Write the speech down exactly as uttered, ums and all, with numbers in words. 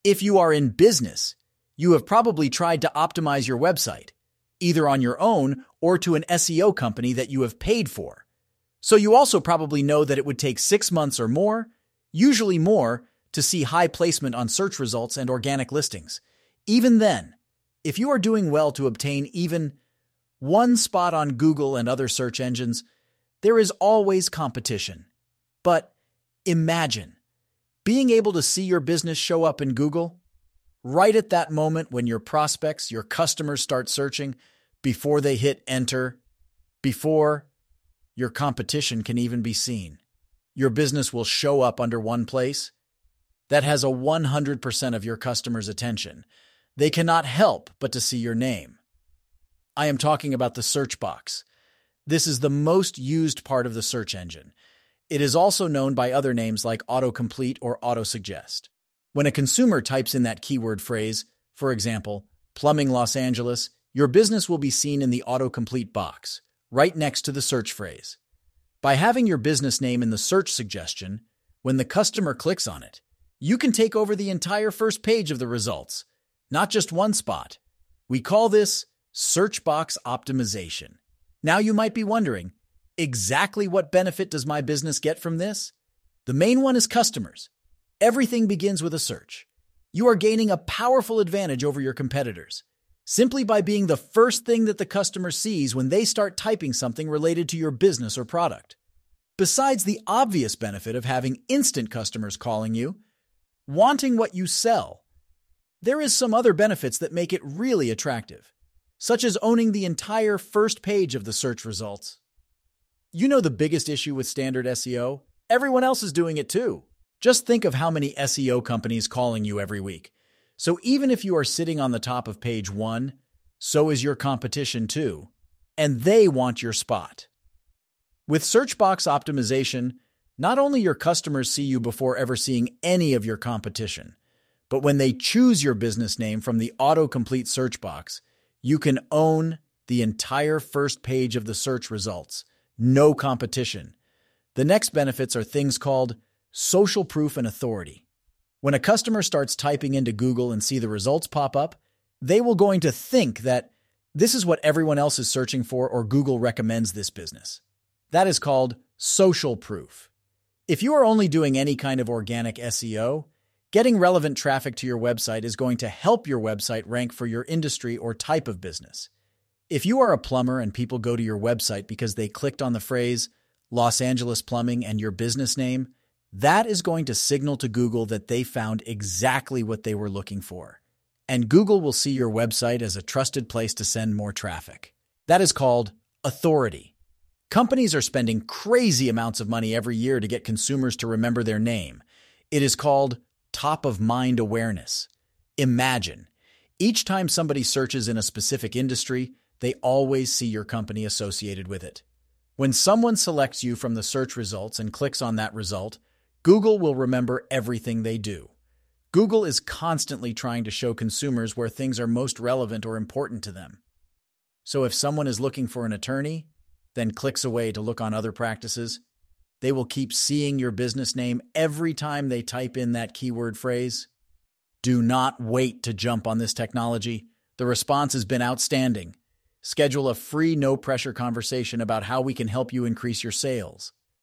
If you are in business, you have probably tried to optimize your website, either on your own or to an S E O company that you have paid for. So you also probably know that it would take six months or more, usually more, to see high placement on search results and organic listings. Even then, if you are doing well to obtain even one spot on Google and other search engines, there is always competition. But imagine being able to see your business show up in Google right at that moment when your prospects, your customers start searching, before they hit enter, before your competition can even be seen. Your business will show up under one place that has a one hundred percent of your customers' attention. They cannot help but to see your name. I am talking about the search box. This is the most used part of the search engine. It is also known by other names like autocomplete or autosuggest. When a consumer types in that keyword phrase, for example, plumbing Los Angeles, your business will be seen in the autocomplete box, right next to the search phrase. By having your business name in the search suggestion, when the customer clicks on it, you can take over the entire first page of the results, not just one spot. We call this search box optimization. Now you might be wondering, exactly what benefit does my business get from this? The main one is customers. Everything begins with a search. You are gaining a powerful advantage over your competitors, simply by being the first thing that the customer sees when they start typing something related to your business or product. Besides the obvious benefit of having instant customers calling you, wanting what you sell, there is some other benefits that make it really attractive, such as owning the entire first page of the search results. You know the biggest issue with standard S E O? Everyone else is doing it too. Just think of how many S E O companies calling you every week. So even if you are sitting on the top of page one, so is your competition too, and they want your spot. With search box optimization, not only your customers see you before ever seeing any of your competition, but when they choose your business name from the autocomplete search box, you can own the entire first page of the search results. No competition. The next benefits are things called social proof and authority. When a customer starts typing into Google and see the results pop up, they will going to think that this is what everyone else is searching for or Google recommends this business. That is called social proof. If you are only doing any kind of organic S E O, getting relevant traffic to your website is going to help your website rank for your industry or type of business. If you are a plumber and people go to your website because they clicked on the phrase Los Angeles Plumbing and your business name, that is going to signal to Google that they found exactly what they were looking for. And Google will see your website as a trusted place to send more traffic. That is called authority. Companies are spending crazy amounts of money every year to get consumers to remember their name. It is called top-of-mind awareness. Imagine, each time somebody searches in a specific industry, they always see your company associated with it. When someone selects you from the search results and clicks on that result, Google will remember everything they do. Google is constantly trying to show consumers where things are most relevant or important to them. So if someone is looking for an attorney, then clicks away to look on other practices, they will keep seeing your business name every time they type in that keyword phrase. Do not wait to jump on this technology. The response has been outstanding. Schedule a free, no-pressure conversation about how we can help you increase your sales.